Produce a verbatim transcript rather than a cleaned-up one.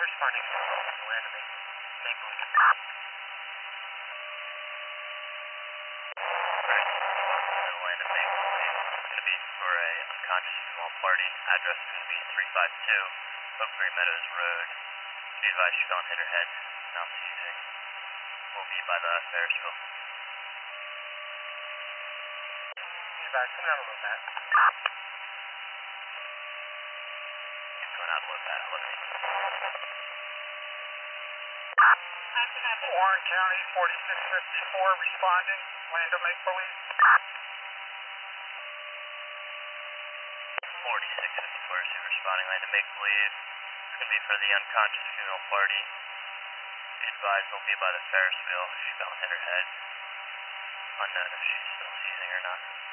responding to land of Make Believe. Alright, responding to land of Make Believe. It's going to be for a unconscious female party. Address is going to be three five two Oak Green Meadows Road. Be advised she fell and hit her head. Now seizing. Will be by the Ferris wheel. Be advised, coming out a little bit. Going out a little bit. eleven eight. Warren County, forty-six fifty-four, responding, land of Make Believe. forty-six fifty-four is responding, land of Make Believe. It's going to be for the unconscious female party. Be advised they'll be by the Ferris wheel. She fell and hit her head. Unknown if she's still seizing or not.